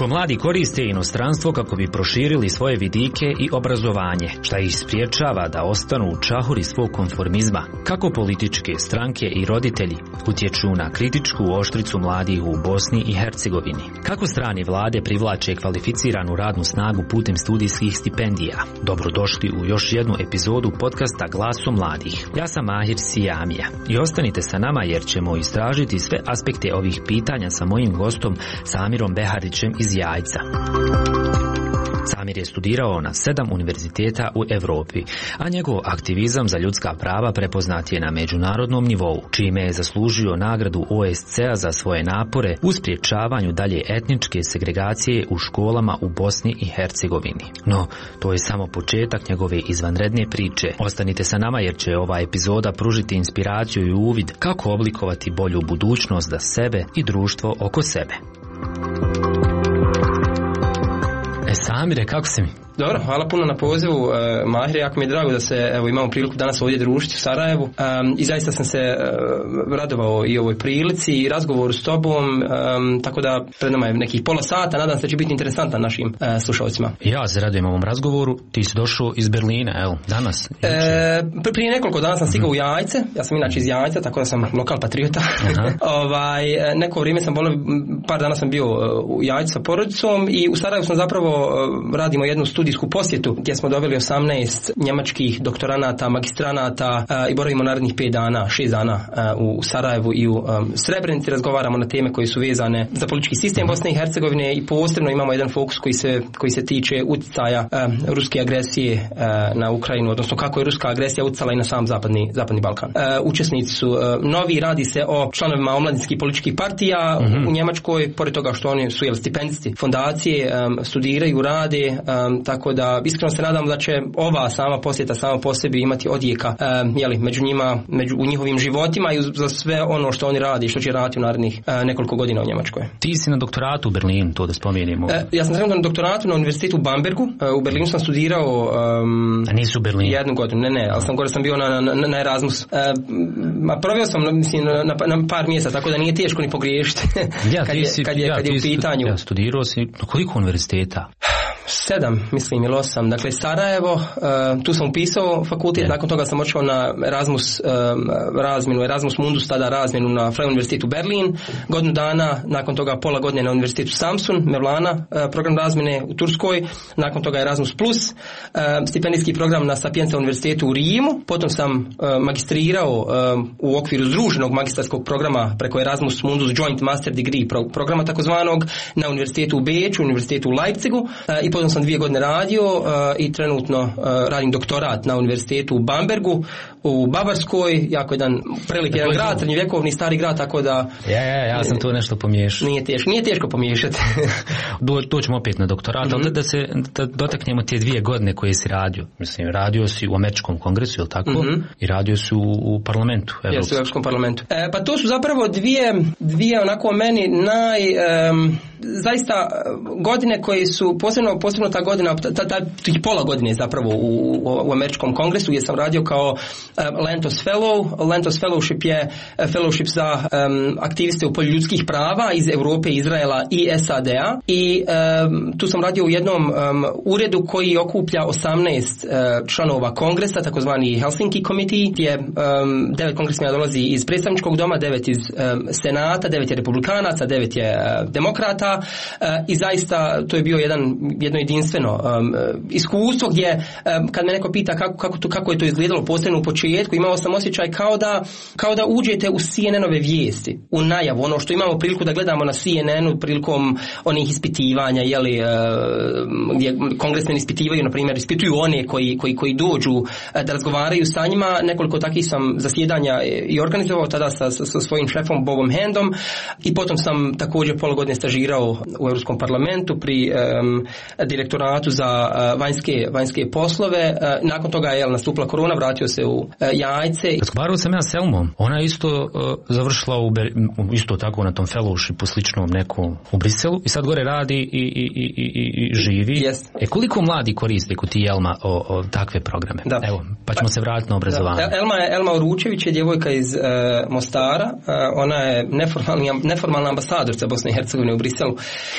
Kako mladi koriste inostranstvo kako bi proširili svoje vidike i obrazovanje, šta ih spriječava da ostanu u čahuri svog konformizma. Kako političke stranke i roditelji utječu na kritičku oštricu mladih u Bosni i Hercegovini. Kako strane vlade privlače kvalificiranu radnu snagu putem studijskih stipendija. Dobrodošli u još jednu epizodu podcasta Glaso mladih. Ja sam Mahir Sijamija i ostanite sa nama jer ćemo istražiti sve aspekte ovih pitanja sa mojim gostom Samirom Beharićem iz Jajca. Samir je studirao na 7 univerziteta u Europi, a njegov aktivizam za ljudska prava prepoznat je na međunarodnom nivou, čime je zaslužio nagradu OSCE-a za svoje napore u sprječavanju dalje etničke segregacije u školama u Bosni i Hercegovini. No, to je samo početak njegove izvanredne priče. Ostanite sa nama jer će ova epizoda pružiti inspiraciju i uvid kako oblikovati bolju budućnost za sebe i društvo oko sebe. Samire, kako si mi? Dobro, hvala puno na pozivu, Mahir, jako mi je drago da se imamo priliku danas ovdje družiti u Sarajevu i zaista sam se radovao i ovoj prilici i razgovoru s tobom, tako da pred nama je nekih pola sata, nadam se da će biti interesantan našim slušalcima. Ja se radujem ovom razgovoru, ti si došao iz Berlina, evo, danas? Prije nekoliko dana sam stigao u Jajce, ja sam inače iz Jajca, tako da sam lokal patriota. Neko vrijeme sam par dana sam bio u Jajcu sa porodicom i u Sarajevu sam zapravo radimo jednu studijsku posjetu gdje smo doveli 18 njemačkih doktoranata, magistranata i boravimo narednih 6 dana u Sarajevu i u Srebrenici. Razgovaramo na teme koje su vezane za politički sistem Bosne i Hercegovine i posebno imamo jedan fokus koji se tiče utjecaja ruske agresije na Ukrajinu, odnosno kako je ruska agresija utjecala i na sam zapadni Balkan. Učesnici su novi, radi se o članovima omladinskih političkih partija u Njemačkoj, pored toga što oni su stipendisti fondacije, studiraju, rade, tako da iskreno se nadam da će ova sama posjeta sama po sebi imati odjeka među njima, u njihovim životima i za sve ono što oni radi i što će raditi u narednih nekoliko godina u Njemačkoj. Ti si na doktoratu u Berlinu, to da spomenemo. Ja sam trenutno na doktoratu na univerzitetu u Bambergu. U Berlinu sam studirao a nisi u Berlinu? Jednu godinu, ne, ali gore sam bio na Erasmus. Proveo sam na par mjesta, tako da nije teško ni pogriješiti kad je u pitanju. Ja, studirao si na koliko univerziteta? 7, mislim, ili 8. Dakle, Sarajevo, tu sam upisao fakultet, nakon toga sam otišao na Erasmus Mundus, tada razmjenu na Freie Universitetu Berlin, godinu dana, nakon toga pola godine na Univerzitetu Samsun, Mevlana, program razmjene u Turskoj, nakon toga Erasmus Plus, stipendijski program na Sapienza Univerzitetu u Rimu, potom sam magistrirao u okviru združenog magistarskog programa preko Erasmus Mundus Joint Master Degree programa takozvanog na Univerzitetu u Beču, Univerzitetu u Leipzigu i potom sam 2 godine radio i trenutno radim doktorat na Univerzitetu u Bambergu u Bavarskoj, jako jedan prelik jedan grad, srednjovjekovni stari grad, tako da ja sam to nešto pomiješao. Nije teško pomiješati. Doćemo opet na doktorat, ali da dotaknemo te 2 godine koje si radio. Mislim, radio si u Američkom kongresu, ili tako? I radio si u parlamentu. Jesu u Europskom parlamentu. Pa to su zapravo dvije onako meni zaista godine koje su posebno ta godina, tih pola godine zapravo u Američkom kongresu gdje sam radio kao Lantos Fellow. Lantos Fellowship je fellowship za aktiviste u polju ljudskih prava iz Europe, Izraela i SAD-a i tu sam radio u jednom uredu koji okuplja 18 članova kongresa, takozvani Helsinki Committee, gdje 9 kongresmena dolazi iz predstavničkog doma, 9 iz senata, 9 je republikanaca, 9 je demokrata i zaista to je bio jedno jedinstveno iskustvo gdje kad me neko pita kako je to izgledalo posebno u početku, imao sam osjećaj kao da uđete u CNN-ove vijesti, u najavu, ono što imamo priliku da gledamo na CNN-u prilikom onih ispitivanja, gdje kongresmeni ispitivaju, na primjer, ispituju one koji dođu da razgovaraju sa njima. Nekoliko takvih sam zasjedanja i organizovao tada sa svojim šefom Bobom Handom i potom sam također pola godine stažirao u Europskom parlamentu pri direktoratu za vanjske poslove. Nakon toga je nastupila korona, vratio se u Jajce. Razgovarao sam ja s Elmom, ona je isto završila isto tako na tom fellowshipu sličnom nekom u Briselu i sad gore radi i živi. Yes. Koliko mladi koriste kod ti Elma takve programe? Da. Evo, pa ćemo se vratiti na obrazovanje. Elma Uručević je djevojka iz Mostara, ona je neformalna ambasadorca Bosne i Hercegovine u Briselu.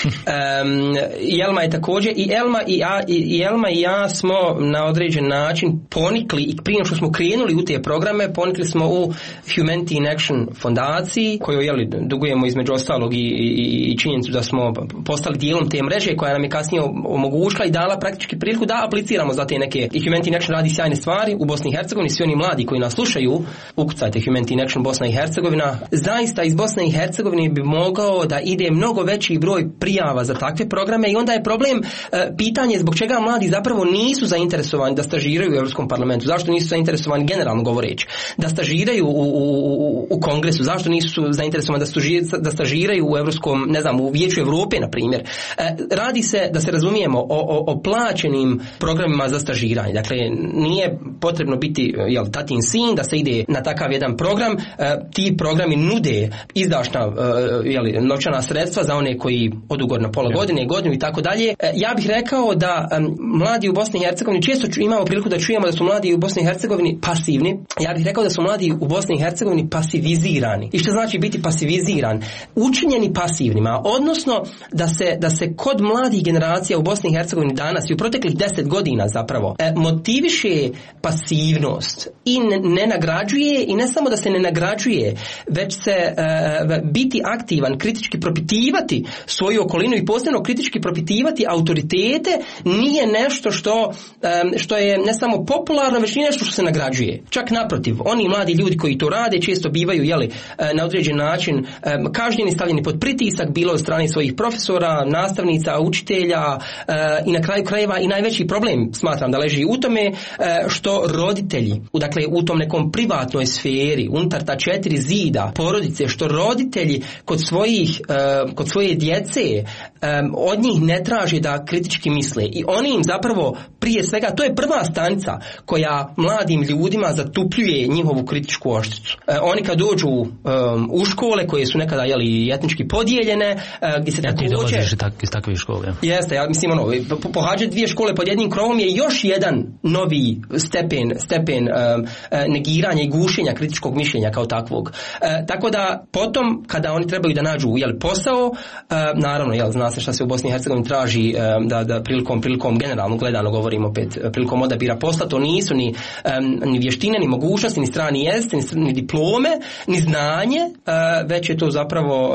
I Elma je također, i Elma i ja smo na određen način ponikli, i prije što smo krenuli u te programe, ponikli smo u Humanity in Action fondaciji, koju dugujemo između ostalog i činjenicu da smo postali dijelom te mreže koja nam je kasnije omogućila i dala praktički priliku da apliciramo za te neke. I Humanity in Action radi sjajne stvari u Bosni i Hercegovini. Svi oni mladi koji nas slušaju, ukucajte Humanity in Action Bosna i Hercegovina. Zaista iz Bosne i Hercegovine bi mogao da ide mnogo veći broj prijava za takve programe i onda je problem pitanje zbog čega mladi zapravo nisu zainteresovani da stažiraju u Europskom parlamentu. Zašto nisu zainteresovani generalno govoreći da stažiraju u Kongresu? Zašto nisu zainteresovani da stažiraju u Europskom, ne znam, u Vijeću Europe na primjer? Radi se, da se razumijemo, o plaćenim programima za stažiranje. Dakle, nije potrebno biti tatin sin da se ide na takav jedan program. Ti programi nude izdašna novčana sredstva za one koji odu gore na pola godine, godinu i tako dalje. Ja bih rekao da mladi u Bosni i Hercegovini, često imamo priliku da čujemo da su mladi u Bosni i Hercegovini pasivni. Ja bih rekao da su mladi u Bosni i Hercegovini pasivizirani. I što znači biti pasiviziran? Učinjeni pasivnima, odnosno da se kod mladih generacija u Bosni i Hercegovini danas i u proteklih 10 godina zapravo motiviše pasivnost i ne nagrađuje, i ne samo da se ne nagrađuje, već se biti aktivan, kritički propitivati svoju okolinu i posebno kritički propitivati autoritete nije nešto što je ne samo popularno, već nije nešto što se nagrađuje. Čak naprotiv, oni mladi ljudi koji to rade često bivaju na određen način kažnjeni, stavljeni pod pritisak, bilo od strane svojih profesora, nastavnica, učitelja i na kraju krajeva i najveći problem smatram da leži u tome što roditelji, dakle u tom nekom privatnoj sferi, unutar ta 4 zida porodice, što roditelji kod svoje djece od njih ne traže da kritički misle i oni im zapravo prije svega, to je prva stanica koja mladim ljudima zatupljuje njihovu kritičku oštricu. Oni kad dođu u škole koje su nekada etnički podijeljene, gdje se također... Ti dolaziš iz takve škole. Jeste, ja mislim pohađati 2 škole pod jednim krovom je još jedan novi stepen negiranja i gušenja kritičkog mišljenja kao takvog. Tako da potom kada oni trebaju da nađu posao, naravno zna se šta se u Bosni i Hercegovini traži da prilikom generalno gledano govorimo opet prilikom odabira posla, to nisu ni vještine, ni mogućnosti, ni strani jezik, ni diplome, ni znanje, već je to zapravo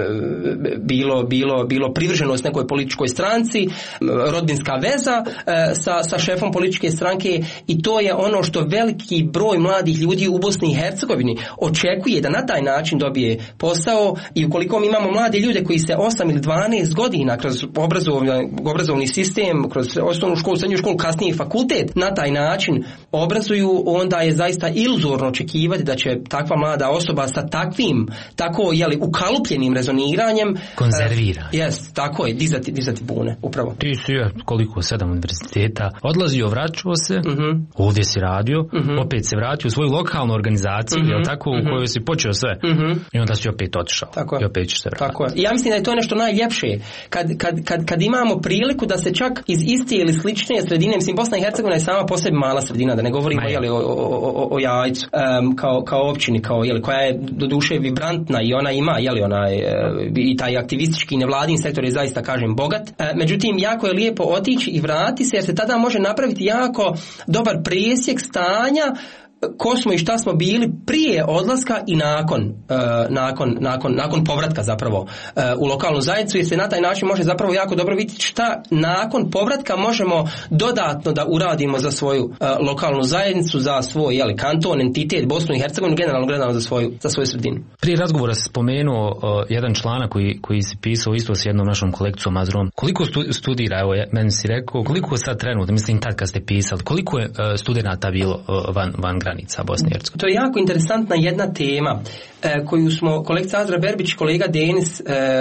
bilo privrženost nekoj političkoj stranci, rodbinska veza sa šefom političke stranke i to je ono što veliki broj mladih ljudi u Bosni i Hercegovini očekuje da na taj način dobije posao i ukoliko mi imamo mlade ljude koji se 8 ili 12 godina kroz obrazovni sistem, kroz osnovnu školu, srednju školu, kasnije fakultet, na taj način obrazuju, onda je zaista iluzorno očekivati da će takva mlada osoba sa takvim, tako ukalupljenim rezoniranjem konzervira. Tako je, dizati bune, upravo. Ti si koliko, 7 univerziteta, odlazio, vraćao se, ovdje si radio, opet se vratio u svoju lokalnu organizaciju, jel tako, u kojoj si počeo sve, i onda si opet otišao. I opet ćeš se vratiti. Tako je. I ja mislim da je to nešto najljepše, kad imamo priliku da se čak iz iste ili slične sredine, mislim Bosna i Hercegovina je sama po sebi mala sredina, da ne govorimo o Jajcu kao općini, koja je doduše vibrantna i ona ima i taj aktivistički i nevladin sektor je zaista, kažem, bogat. Međutim, jako je lijepo otići i vratiti se jer se tada može napraviti jako dobar presjek stanja ko smo i šta smo bili prije odlaska i nakon povratka zapravo u lokalnu zajednicu, jer se na taj način može zapravo jako dobro vidjeti šta nakon povratka možemo dodatno da uradimo za svoju lokalnu zajednicu, za svoj kanton, entitet, Bosnu i Hercegovinu, generalno gledano za svoju sredinu. Prije razgovora sam spomenuo jedan članak koji si pisao isto s jednom našom kolekcijom Azrom. Koliko studira, evo meni si rekao, koliko sad trenutno, mislim tad kad ste pisali, koliko je studenata bilo van granica Bosne i Hercegovine? To je jako interesantna jedna tema koju smo kolegica Azra Berbić, kolega Denis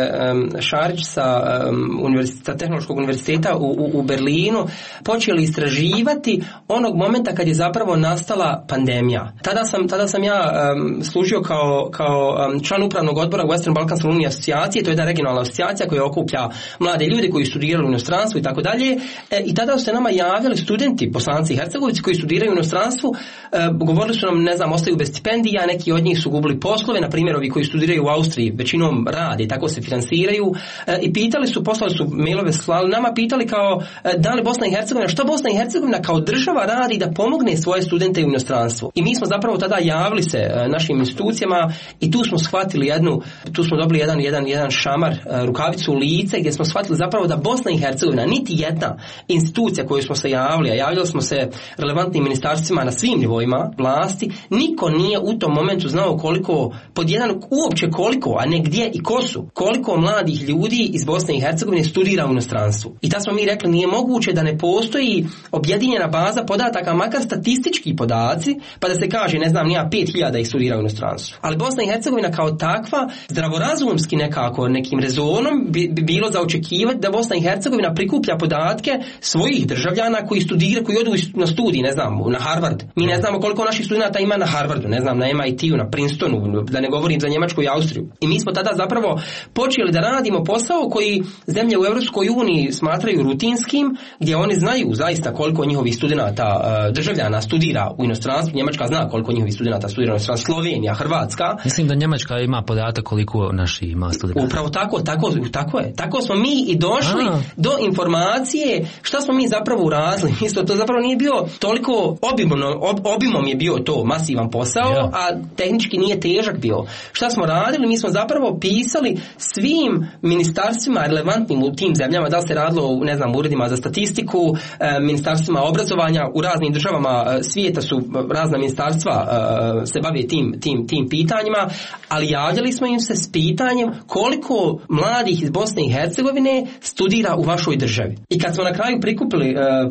Šarić sa Tehnološkog univerziteta u Berlinu počeli istraživati onog momenta kad je zapravo nastala pandemija. Tada sam ja služio kao član upravnog odbora Western Balkan Alumni asocijacije, to je jedna regionalna asocijacija koja okuplja mlade ljude koji studiraju u inostranstvu i tako dalje. I tada su se nama javljali studenti, Bosanci i Hercegovci koji studiraju u inostranstvu, govorili su nam, ne znam, ostaju bez stipendija, neki od njih su gubili poslove, na primjer ovi koji studiraju u Austriji većinom rade i tako se finansiraju, i pitali su, poslali su mailove, slali nama, pitali kao da li Bosna i Hercegovina, što Bosna i Hercegovina kao država radi da pomogne svoje studente u inostranstvu. I mi smo zapravo tada javili se našim institucijama i tu smo shvatili tu smo dobili jedan šamar, rukavicu u lice, gdje smo shvatili zapravo da Bosna i Hercegovina, niti jedna institucija koju smo se javili, a javljali smo se relevantnim ministarstvima na svim nivoima vlasti, niko nije u tom momentu znao koliko, uopće koliko, a ne gdje i ko su, koliko mladih ljudi iz Bosne i Hercegovine studira u inostranstvu. I tad smo mi rekli, nije moguće da ne postoji objedinjena baza podataka, makar statistički podaci, pa da se kaže, ne znam, nija 5000 ih studira u inostranstvu. Ali Bosna i Hercegovina kao takva, zdravorazumski nekako, nekim rezonom bi bilo za očekivati da Bosna i Hercegovina prikuplja podatke svojih državljana koji studiraju, koji odu na studij, ne znam, na Harvard. Mi ne znamo koliko naših studenata ima na Harvardu, ne znam, na MIT-u, na Princetonu, da ne govorim za Njemačku i Austriju. I mi smo tada zapravo počeli da radimo posao koji zemlje u Europskoj uniji smatraju rutinskim, gdje oni znaju zaista koliko njihovih studenata, državljana studira u inostranstvu. Njemačka zna koliko njihovih studenata studira u inostranstvu, Slovenija, Hrvatska. Mislim da Njemačka ima podatak koliko naši ima studenata. Upravo tako je. Tako smo mi i došli do informacije šta smo mi zapravo uradili. Isto to zapravo nije bio toliko obimom je bio to masivan posao, a tehnički nije težak bio. Šta smo radili? Mi smo zapravo pisali svim ministarstvima relevantnim u tim zemljama, da li se radilo u, ne znam, uredima za statistiku, ministarstvima obrazovanja, u raznim državama svijeta su razna ministarstva se bave tim pitanjima, ali javljali smo im se s pitanjem koliko mladih iz Bosne i Hercegovine studira u vašoj državi. I kad smo na kraju prikupili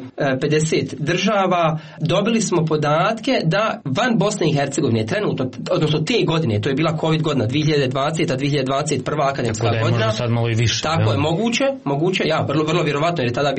50 država, dobili smo podatke da van Bosne i Hercegovine trenutno, odnosno te godine, to je bila COVID godina, 2020-2021 akademska godina. Sad malo i više. Tako je, moguće, vrlo vjerovatno, jer je tada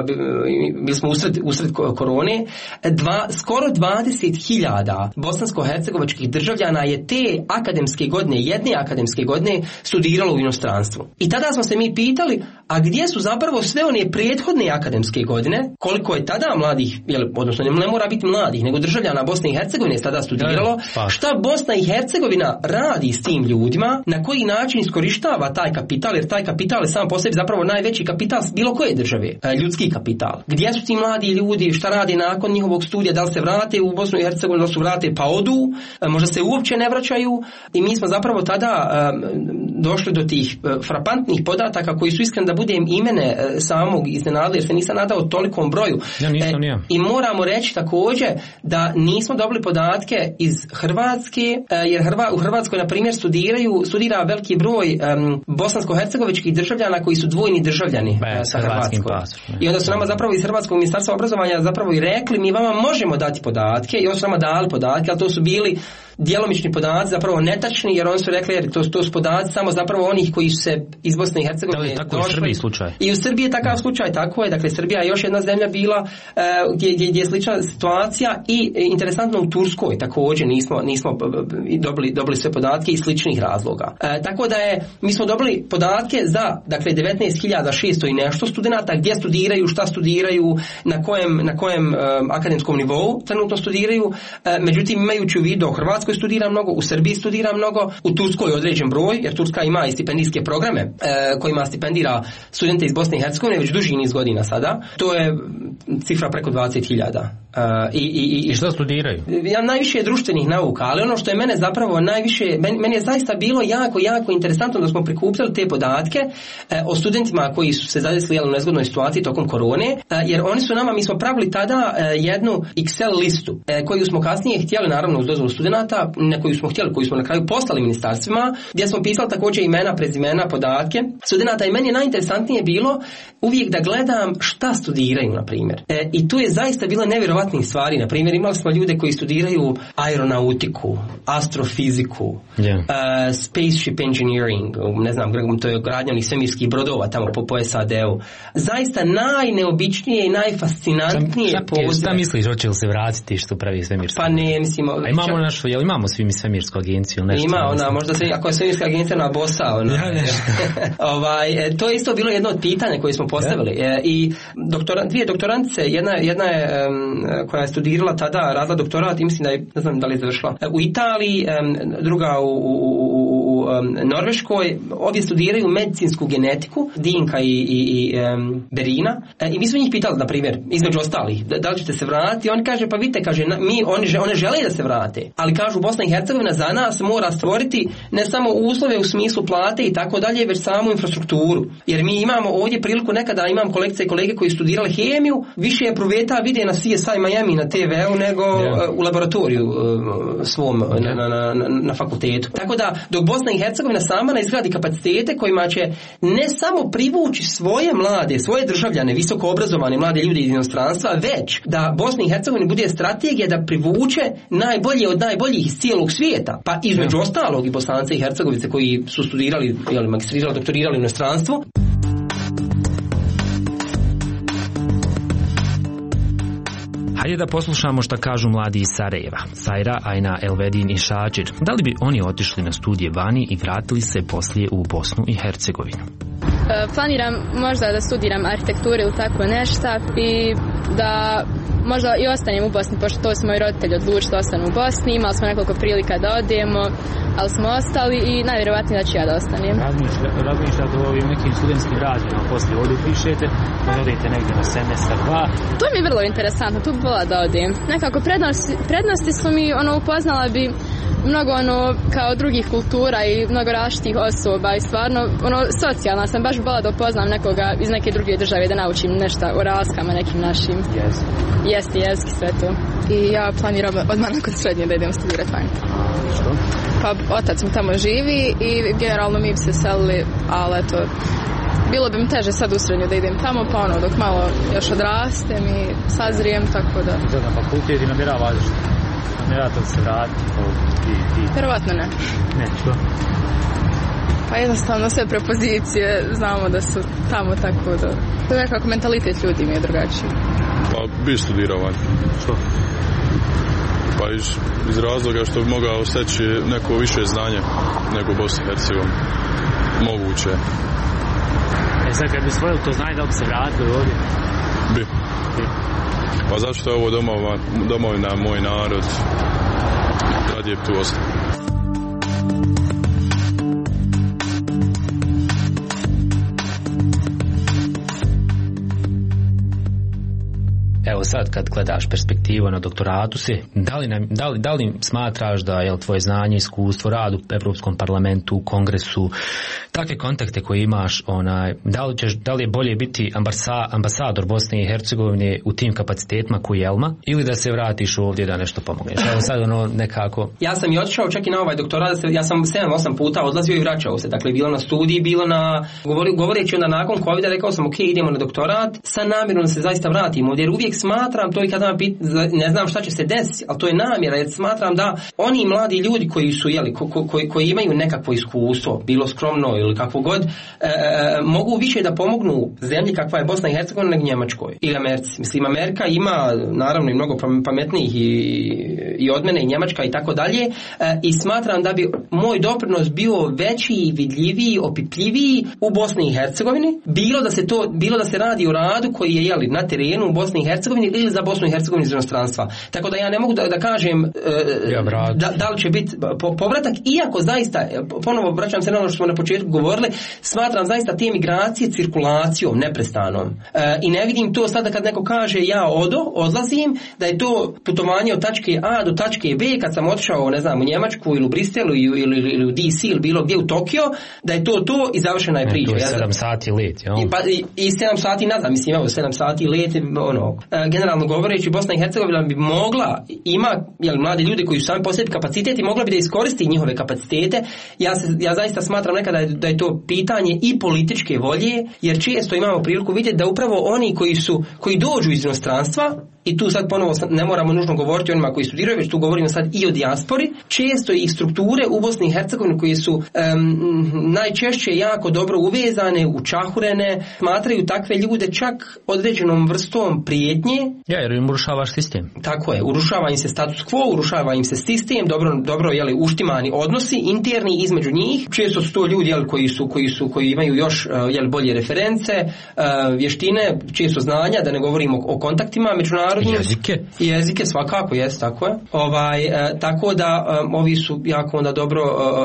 bili smo usred korone. Skoro 20.000 bosansko-hercegovačkih državljana je te jedne akademske godine studiralo u inostranstvu. I tada smo se mi pitali, a gdje su zapravo sve one prethodne akademske godine, koliko je tada mladih, odnosno ne mora biti mladih, nego državljana Bosne i Hercegovine je tada studiralo, šta Bosna i Hercegovina radi s tim ljudima, na koji način iskorištava taj kapital, jer taj kapital je sam po sebi zapravo najveći kapital bilo koje države, ljudski kapital. Gdje su ti mladi ljudi, šta radi nakon njihovog studija, da li se vrate u Bosnu i Hercegovinu, da li se vrate pa odu, možda se uopće ne vraćaju, i mi smo zapravo tada došli do tih frapantnih podataka koji su, iskreno da budem, imene samog iznenadili, jer se nisam nadao tolikom broju. I moramo reći također da nismo dobili podatke iz Hrvatske, jer u Hrvatskoj, na primjer, studira veliki broj bosansko-hercegovičkih državljana koji su dvojni državljani sa Hrvatskom. I onda su nama zapravo iz Hrvatskog ministarstva obrazovanja zapravo i rekli, mi vama možemo dati podatke, i oni su nama dali podatke, ali to su bili djelomični podaci, zapravo netačni, jer oni su rekli, jer to su podaci samo zapravo onih koji su se iz Bosne i Hercegovine došli. U Srbiji slučaj. I u Srbiji je takav slučaj, tako je. Dakle, Srbija je još jedna zemlja bila gdje je slična situacija, i interesantno u Turskoj također nismo dobili sve podatke iz sličnih razloga. Tako da mi smo dobili podatke za, dakle, 19.600 i nešto studenata, gdje studiraju, šta studiraju, na kojem akademskom nivou trenutno studiraju. Međutim, imajući u vidu, u Hrvatskoj studira mnogo, u Srbiji studira mnogo, u Turskoj određen broj, jer Turska ima i stipendijske programe kojima stipendira studente iz Bosne i Hercegovine već duži niz godina sada. To je cifra preko 20.000. I što studiraju? Ja najviše društvenih nauka, ali ono što je mene zapravo najviše, meni je zaista bilo jako interesantno da smo prikupljali te podatke o studentima koji su se zadesili u nezgodnoj situaciji tokom korone, jer mi smo pravili tada jednu Excel listu koju smo kasnije htjeli, naravno uz dozvolu studenata, koju smo na kraju poslali ministarstvima, gdje smo pisali također imena, prezimena, podatke studenata. I meni je najinteresantnije bilo uvijek da gledam šta studiraju, na primjer. I tu je zaista bilo nevjerovatnih stvari. Na primjer, imali smo ljude koji studiraju aeronautiku, astrofiziku, spaceship engineering, ne znam, to je gradnja onih svemirskih brodova tamo po SAD-u. Zaista najneobičnije i najfascinantnije pozive. Šta misliš, hoće li se vratiti što pravi svemirsko? Pa ne, mislim... imamo svi mi svemirsku agenciju? Nešto, ima, možda ako je svemirska agencija na bosa, to je isto bilo jedno od pitanja koje smo postavili. I dvije doktorantice, jedna je koja je studirala tada, radila doktorat i mislim da je, ne znam da li je završila, u Italiji, druga u Norveškoj, obje studiraju medicinsku genetiku, Dinka i Berina. I mi smo njih pitali, na primjer, između ostalih, da li ćete se vratiti? Oni kaže, pa vidite, kaže, one žele da se vrate, ali kažu Bosna i Hercegovina za nas mora stvoriti ne samo uslove u smislu plate i tako dalje, već samu infrastrukturu. Jer mi imamo ovdje priliku, nekada imam kolegice i kolege koji studirali hemiju, više je pruveta vide na CSI Miami na TV-u nego u laboratoriju svom na fakultetu. Tako da, dok Bosna i Hercegovina sama ne izgradi kapacitete kojima će ne samo privući svoje mlade, svoje državljane, visoko obrazovane mlade ljude iz inostranstva, već da Bosna i Hercegovina bude strategija da privuče najbolje od najboljih iz cijelog svijeta. Pa između ostalog i Bosance i Hercegovice koji su studirali, magistrirali, doktorirali u inostranstvu. Hajde da poslušamo šta kažu mladi iz Sarajeva, Sajra, Ajna, Elvedin i Šađir. Da li bi oni otišli na studije vani i vratili se poslije u Bosnu i Hercegovinu? Planiram možda da studiram arhitekturu ili tako nešto i da možda i ostanem u Bosni, pošto to su moji roditelji odlučili da ostanu u Bosni. Imali smo nekoliko prilika da odemo, ali smo ostali i najvjerovatnije da ću ja da ostanem. Razmišljate o ovim nekim studentskim radnjama, poslije ovdje pišete, da odete negdje na semestar 2. To mi je vrlo interesantno, tu bi volila da odem. Nekako prednosti su mi, upoznala bi mnogo kao drugih kultura i mnogo različitih osoba i stvarno socijalna sam, baš volila da upoznam nekoga iz neke druge države, da naučim nešto o razlikama nekim našim. Jeziki, sve to. I ja planiram odmah nakon srednje da idem studirati vani. Što? Pa otac mi tamo živi i generalno mi bi se selili, ali eto, bilo bi mi teže sad u srednju da idem tamo, pa dok malo još odrastem i sazrijem, tako da... Sad na fakultet i namjeravate da se vratiti? Vjerovatno ne. Ne, što? Pa jednostavno sve prepozicije znamo da su tamo, tako da... To je nekako mentalitet ljudi mi je drugačiji. Pa bi studirao vani. Što? Pa iz razloga što bi mogao steći neko više znanje nego Bosni i Hercegovini. Moguće. Sad kad bi svojili to znanje, da li bi se vratili ovdje? Bi. Pa zašto je ovo domovina, moj narod, tad je tu ostao. Evo sad kad gledaš perspektivu na doktoratu si, da li smatraš da je tvoje znanje, iskustvo, rad u Europskom parlamentu, u Kongresu, takve kontakte koje imaš, da li je bolje biti ambasador Bosne i Hercegovine u tim kapacitetima koji je Elma, ili da se vratiš ovdje da nešto pomogneš? Evo sad nekako... Ja sam i otišao čak i na ovaj doktorat, ja sam 7-8 puta odlazio i vraćao se, dakle bilo na studiji, bilo na... Govoreći onda nakon COVID-a rekao sam ok, idemo na doktorat, sa namjerom da se zaista vratimo ovdje, jer uvijek smatram, to i kada ne znam šta će se desiti, ali to je namjera, jer smatram da oni mladi ljudi koji su, koji imaju nekakvo iskustvo, bilo skromno ili kakvo god, mogu više da pomognu zemlji kakva je Bosna i Hercegovina nego Njemačkoj ili Americi. Mislim, Amerika ima naravno i mnogo pametnijih i od mene i Njemačka i tako dalje, i smatram da bi moj doprinos bio veći i vidljiviji, opipljiviji u Bosni i Hercegovini, bilo da se radi o radu koji je na terenu u Bosni i Hercegovini ili za Bosnu i Hercegovinu iz inostranstva. Tako da ja ne mogu da kažem da li će biti povratak, iako zaista, ponovo vraćam se na ono što smo na početku govorili, smatram zaista te migracije cirkulacijom neprestanom. I ne vidim to sada kad neko kaže ja odlazim, da je to putovanje od tačke A do tačke B, kad sam otišao, ne znam, u Njemačku ili u Bristelu ili u DC ili bilo gdje u Tokio, da je to i završena je priča. To je 7 sati let, jel? I 7 sati nazad, mislim, evo, 7 sati let, generalno govoreći, Bosna i Hercegovina bi mogla, ima mladi ljudi koji su sami po sebi kapaciteti, mogla bi da iskoristi njihove kapacitete. Ja zaista smatram nekada da je to pitanje i političke volje, jer često imamo priliku vidjeti da upravo oni koji dođu iz inostranstva, i tu sad ponovo ne moramo nužno govoriti o onima koji studiraju, već tu govorimo sad i o dijaspori, često i strukture u Bosni i Hercegovini koje su najčešće jako dobro uvezane, učahurene, smatraju takve ljude čak određenom vrstom prijetnje. Ja, jer im urušavaš sistem. Tako je, urušava im se status quo, urušava im se sistem, dobro uštimani odnosi interni između njih. Često su to ljudi koji imaju još bolje reference, vještine, često znanja, da ne govorimo o kontaktima međunarodnim. Jezike svakako, jest, tako je. Tako da ovi su jako onda dobro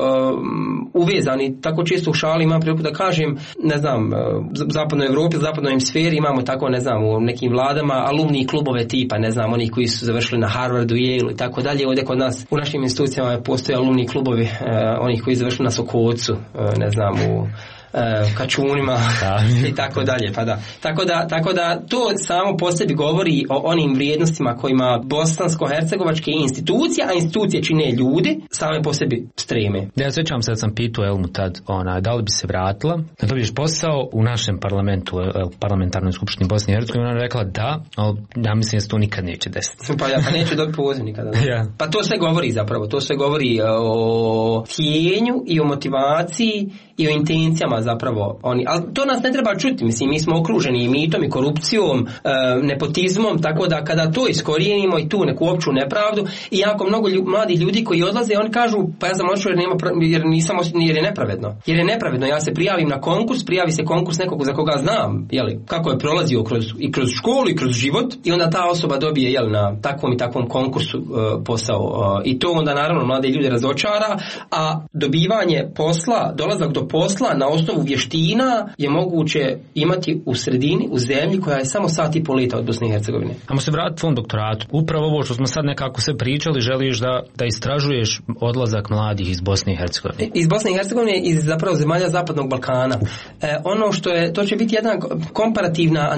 uvezani. Tako često u šali imam priliku da kažem, ne znam, u zapadnoj Evropi, u zapadnoj hemisferi imamo tako, ne znam, u nekim vladama alumni klubove tipa, ne znam, oni koji su završili na Harvardu, Yale i tako dalje. Ovdje kod nas u našim institucijama postoje alumni klubovi onih koji završili na Sokocu, ne znam, u Kačunima i tako dalje, pa da. Tako da to samo po sebi govori o onim vrijednostima kojima bosansko-hercegovačke institucije, a institucije čine ljudi, same po sebi streme. Ja sjećam se da sam pitao Elmu tad, da li bi se vratila, da dobiješ posao u našem parlamentu, parlamentarnoj skupštini Bosne i Hercegovine, ona rekla da, ali ja mislim da se to nikad neće desiti. Pa neće dobiti poziv nikada. Yeah. Pa to sve govori zapravo, to sve govori o htijenju i o motivaciji i o intencijama zapravo. Ali to nas ne treba čuti, mislim, mi smo okruženi i mitom i korupcijom, nepotizmom, tako da kada to iskorijenimo i tu neku opću nepravdu, i jako mnogo mladih ljudi koji odlaze, oni kažu, pa ja sam odšao jer je nepravedno. Jer je nepravedno, ja se prijavim na konkurs, prijavi se konkurs nekog za koga znam, kako je prolazio kroz školu i kroz život, i onda ta osoba dobije na takvom i takvom konkursu posao. I to onda naravno mlade ljude razočara, a dobivanje posla, dolazak do posla na osnovu vještina je moguće imati u sredini, u zemlji koja je samo sat i pol leta od Bosne i Hercegovine. Ajmo se vratiti tvom doktoratu. Upravo ovo što smo sad nekako sve pričali, želiš da istražuješ odlazak mladih iz Bosne i Hercegovine. Iz Bosne i Hercegovine, iz zapravo zemalja Zapadnog Balkana. Ono što je, to će biti jedna komparativna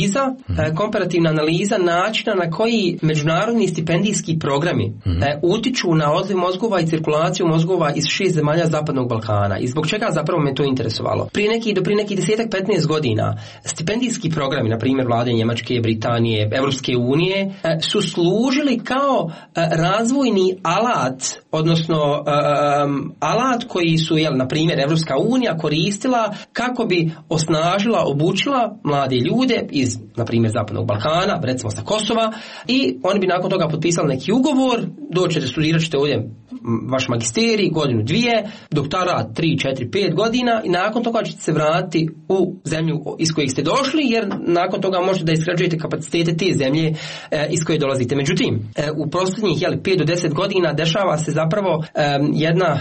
analiza načina na koji međunarodni stipendijski programi utiču na odliv mozgova i cirkulaciju mozgova iz 6 zemalja Zapadnog Balkana. I zbog čega zapravo me to interesovalo? Prije neki 10-15 godina stipendijski programi, na primjer vlade Njemačke, Britanije, Evropske unije, su služili kao razvojni alat, odnosno alat koji su, na primjer, Evropska unija koristila kako bi osnažila, obučila mlade ljude iz, na primjer, Zapadnog Balkana, recimo sa Kosova, i oni bi nakon toga potpisali neki ugovor, doćete, studirat ćete ovdje vaš magisterij, godinu, dvije, doktorat 3, 4, 5 godina, i nakon toga ćete se vratiti u zemlju iz kojih ste došli, jer nakon toga možete da izgrađujete kapacitete te zemlje iz koje dolazite. Međutim, u posljednjih 5 do 10 godina dešava se zapravo jedna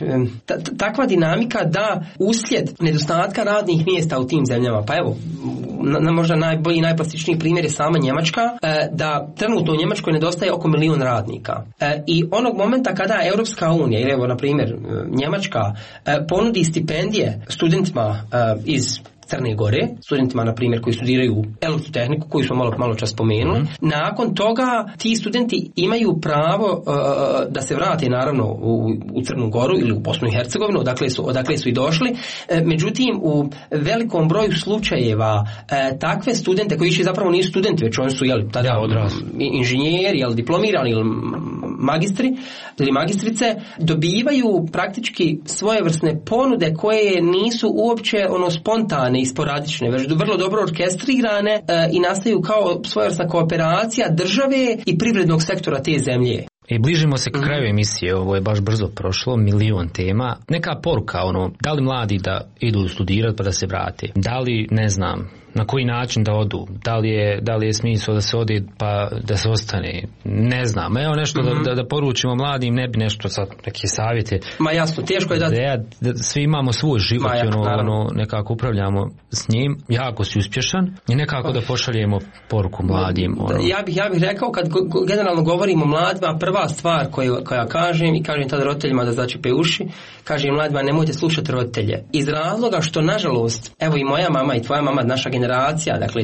takva dinamika da uslijed nedostatka radnih mjesta u tim zemljama, pa evo, možda najbolji i najplastičniji primjer je sama Njemačka, da trenutno u Njemačkoj nedostaje oko 1 milion radnika. I onog momenta kada Europska unija, ili evo na primjer Njemačka, ponudi stipendije studentima iz Crne Gore, studentima, na primjer, koji studiraju elektrotehniku, koju smo malo čas spomenuli. Nakon toga ti studenti imaju pravo da se vrate, naravno, u Crnu Goru ili u Bosnu i Hercegovinu, odakle su i došli. Međutim, u velikom broju slučajeva takve studente, koji zapravo nisu studenti, već oni su tada inženjeri, diplomirani ili magistri ili magistrice, dobivaju praktički svojevrsne ponude koje nisu uopće spontane i sporadične, već vrlo dobro orkestrirane i nastaju kao svojevrsna kooperacija države i privrednog sektora te zemlje. I bližimo se k kraju emisije, ovo je baš brzo prošlo, 1.000.000 tema. Neka poruka, da li mladi da idu studirati pa da se vrate? Da li, ne znam, na koji način da odu? Da li je smisao da se ode pa da se ostane? Ne znam. Evo nešto da poručimo mladim, ne bi nešto sad neke savjete. Ma jasno, teško je da svi imamo svoj život i nekako upravljamo s njim. Jako si uspješan i nekako da pošaljemo poruku mladim. Ja bih rekao, kad generalno govorimo o mladima, prva stvar koja kažem, i kažem tada roditeljima da začepe uši, kažem mladima, nemojte slušati roditelje. Iz razloga što, nažalost, evo i moja mama i tvoja mama, naša generacija, generacija, dakle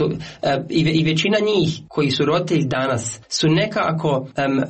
i većina njih koji su roditelji danas su nekako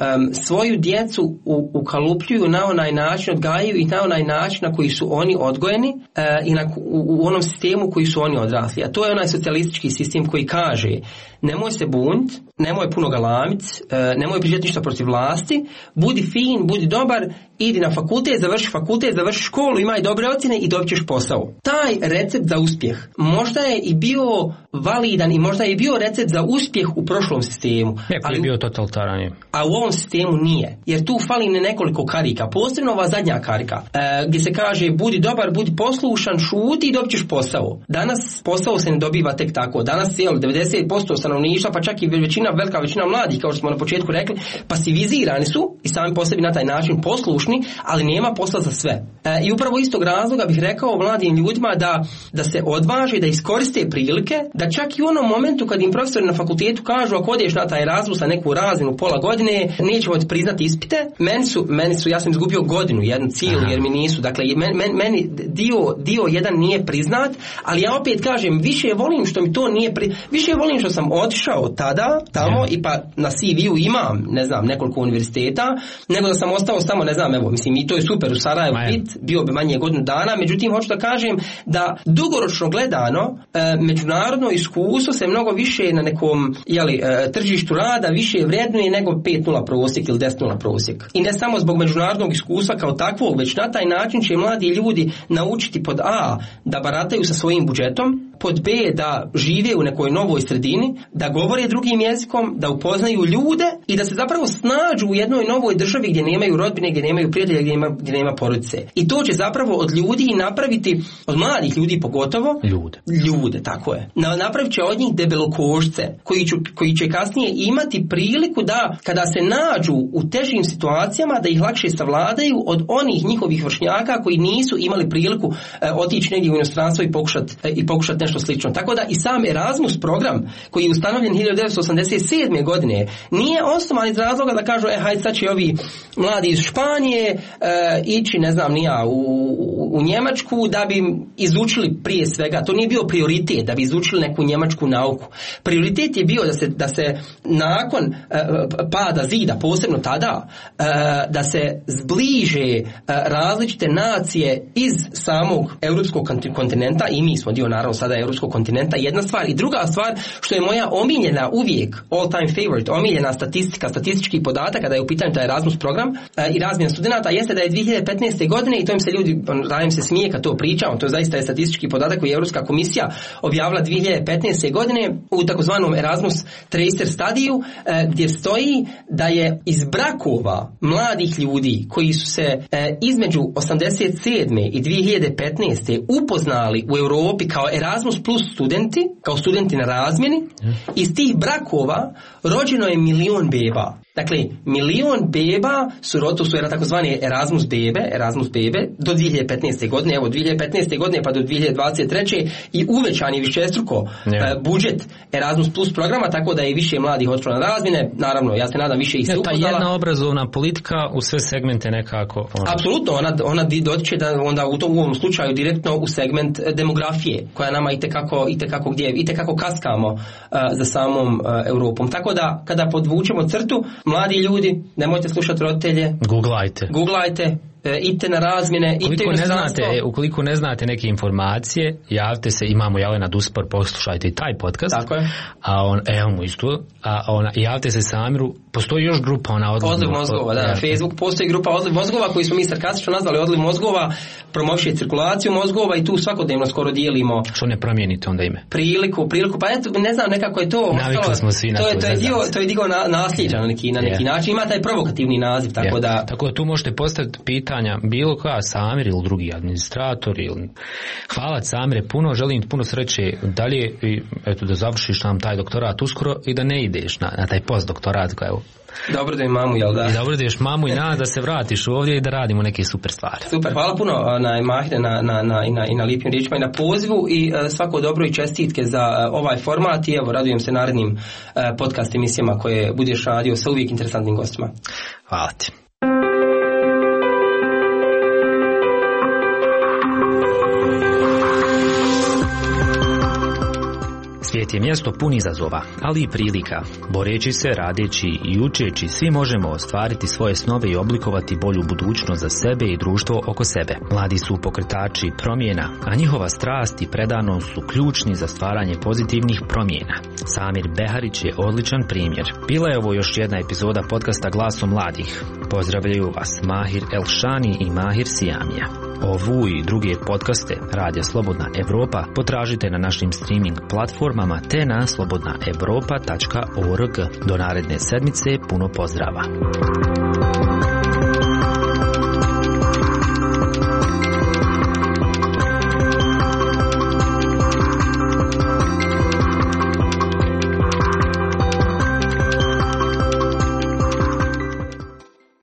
svoju djecu ukalupljuju na onaj način, odgajaju i na onaj način na koji su oni odgojeni i u onom sistemu koji su oni odrasli. A to je onaj socijalistički sistem koji kaže nemoj se bunit, nemoj puno galamit, nemoj pričati ništa protiv vlasti, budi fin, budi dobar, idi na fakultet, završi školu, imaj dobre ocjene i dobit ćeš posao. Taj recept za uspjeh možda je i bio validan i možda je i bio recept za uspjeh u prošlom sistemu. Ali je bio totalitaran. A u ovom sistemu nije. Jer tu fali nekoliko karika. Posebno ova zadnja karika. Gdje se kaže budi dobar, budi poslušan, šuti i dobit ćeš posao. Danas posao se ne dobiva tek tako. Danas 90% stanovništva, pa čak i velika većina mladih, kao što smo na početku rekli, pasivizirani su i sami po sebi na taj način poslušni, ali nema posla za sve. I upravo istog razloga bih rekao mladim ljudima da se odvaže, da iskoriste prilike, da čak i u onom momentu kad im profesori na fakultetu kažu ako odeš na taj Erasmus na neku razinu pola godine, nećemo ti priznati ispite. Meni su, ja sam izgubio godinu, jednu cijelu, jer mi nisu. Dakle, meni dio jedan nije priznat, ali ja opet kažem, više volim što mi to nije više volim što sam otišao tada, tamo i pa na CV-u imam, ne znam, nekoliko univerziteta, nego da sam ostao samo, ne znam, evo, mislim, i to je super u Sarajevu bio bi manje godinu dana, međutim, hoću da kažem da dugoročno gledano, međunarodno iskustvo se mnogo više na nekom tržištu rada više vrednuje nego 5.0 prosjek ili 10.0 prosjek. I ne samo zbog međunarodnog iskustva kao takvog, već na taj način će mladi ljudi naučiti pod A da barataju sa svojim budžetom, pod B da žive u nekoj novoj sredini, da govore drugim jezikom, da upoznaju ljude i da se zapravo snađu u jednoj novoj državi gdje nemaju rodbine, gdje nemaju prijatelja, gdje nema porodice. I to će zapravo od ljudi napraviti, od mladih ljudi pogotovo, ljude, tako je. Napravit će od njih debelokošce koji će kasnije imati priliku da kada se nađu u težim situacijama da ih lakše savladaju od onih njihovih vršnjaka koji nisu imali priliku otići negdje u inostranstvo i pokušati nešto slično. Tako da i sam Erasmus program koji je ustanovljen 1987. godine nije osnovan iz razloga da kažu hajde sad će ovi mladi iz Španije ići, ne znam, u Njemačku da bi izučili prije svega. To nije bio prioritet da bi izučili neku njemačku nauku. Prioritet je bio da se nakon pada zida, posebno tada, da se zbliže različite nacije iz samog europskog kontinenta i mi smo dio naravno sada europskog kontinenta, jedna stvar. I druga stvar, što je moja omiljena uvijek, all time favorite, omiljena statistički podatak kada je u pitanju taj Erasmus program i razmjena studenata, jeste da je 2015. godine, i to im se ljudi, radim se smije kad to pričam, to je zaista statistički podatak koji je Europska komisija objavila 2015. godine u takozvanom Erasmus Tracer Studiju, gdje stoji da je iz brakova mladih ljudi koji su se između 87. i 2015. upoznali u Europi kao Erasmus plus studenti, kao studenti na razmjeni, iz tih brakova rođeno je 1 milion beba. Dakle, 1 milion beba to su takozvani Erasmus bebe do 2015. godine, evo 2015. godine pa do 2023. i uvećan je višestruko budžet Erasmus plus programa, tako da je više mladih otišlo na razmjene, naravno, ja se nadam više ih se upoznala. Ta jedna obrazovna politika u sve segmente nekako... Apsolutno, ona dotiče da onda u ovom slučaju direktno u segment demografije, koja nama itekako kaskamo za samom Europom. Tako da, kada podvučemo crtu, mladi ljudi, nemojte slušati roditelje. Googlajte, idite na razmjene, idite u inostranstvo. Ukoliko ne znate neke informacije, javite se, imamo Jelena Duspor, poslušajte i taj podcast. Tako je. Javite se Samiru, postoji još grupa Odliv mozgova, na Facebook postoji grupa Odliv mozgova koji smo mi sarkastično nazvali Odliv mozgova, promoviše cirkulaciju mozgova i tu svakodnevno skoro dijelimo. Što ne promijenite onda ime? Priliku, pa eto, ne znam, nekako je to navikli smo svi na to. To je dio nasljeđa na neki način, ima taj provokativni naziv, tako da tu možete postaviti pitanja bilo koja, Samir ili drugi administrator ili... Hvala Samire puno, želim ti puno sreće dalje i eto da završiš nam taj doktorat uskoro i da ne ideš na taj postdoktorat kao evo. Dobro da je mamu, jel da? I dobro da ješ mamu i da se vratiš ovdje i da radimo neke super stvari. Super, hvala puno Mahire na lipim riječima i na pozivu i svako dobro i čestitke za ovaj format i evo radujem se narednim podcast emisijama koje budeš radio sa uvijek interesantnim gostima. Hvala ti. je mjesto pun izazova, ali i prilika. Boreći se, radeći i učeći, svi možemo ostvariti svoje snove i oblikovati bolju budućnost za sebe i društvo oko sebe. Mladi su pokretači promjena, a njihova strast i predanost su ključni za stvaranje pozitivnih promjena. Samir Beharić je odličan primjer. Bila je ovo još jedna epizoda podcasta Glasom mladih. Pozdravljaju vas Mahir Elšani i Mahir Sijamija. Ovu i druge podcaste Radija Slobodna Evropa potražite na našim streaming platformama te na slobodnaevropa.org. Do naredne sedmice puno pozdrava.